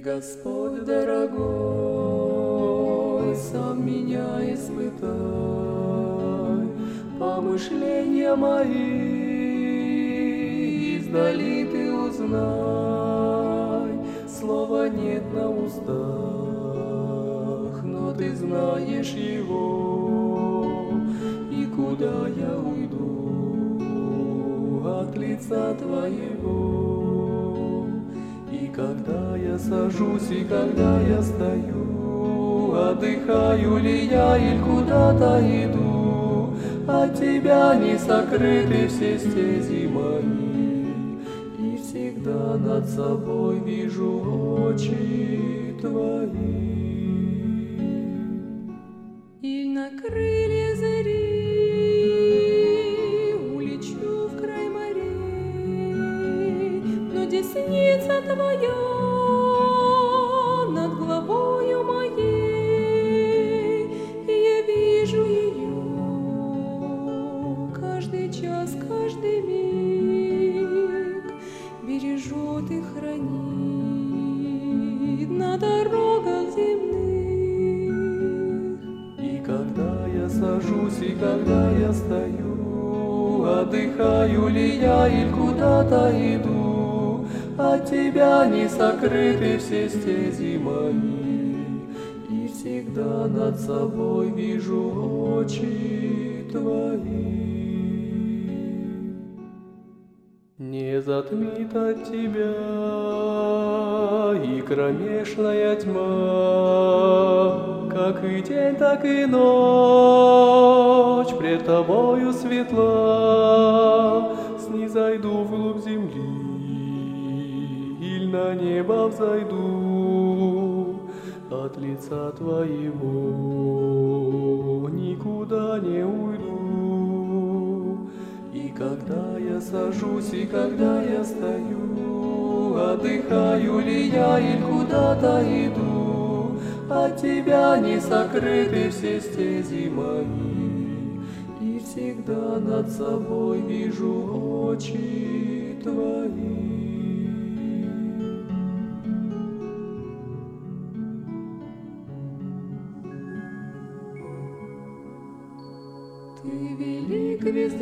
Господь дорогой, сам меня испытай, помышления мои издали ты узнай. Слова нет на устах, но ты знаешь его, и куда я уйду от лица твоего. И когда я сажусь, и когда я стою, отдыхаю ли я или куда-то иду, от тебя не сокрыты все стези мои, и всегда над собой вижу очи твои. И на крылья зари улечу в край морей, но десница твоя над головою моей, и я вижу ее каждый час, каждый миг, бережет и хранит на дорогах земных. И когда я сажусь, и когда я стою, отдыхаю ли я или куда-то иду, от тебя не сокрыты все стези мои, и всегда над собой вижу очи твои. Не затмит от тебя и кромешная тьма, как и день, так и ночь пред тобою светла. Снизойду вглубь земли, иль на небо взойду, от лица твоего никуда не уйду. И когда я сажусь, и когда я стою, отдыхаю ли я или куда-то иду, от тебя не сокрыты все стези мои, и всегда над собой вижу очи твои. Ты велик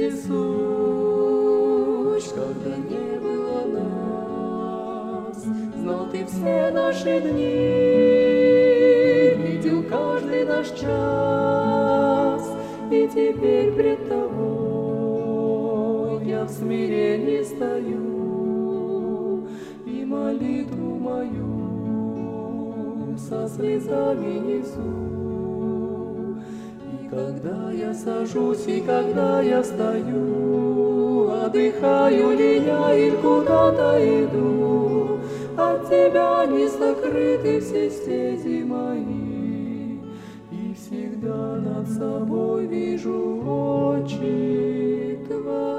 вездесущ, когда не было нас, знал ты все наши дни, видел каждый наш час, и теперь пред тобой я в смирении стою, и молитву мою со слезами несу. Когда я сажусь, и когда я стою, отдыхаю ли я или куда-то иду, от тебя не сокрыты все стези мои, и всегда над собой вижу очи твои.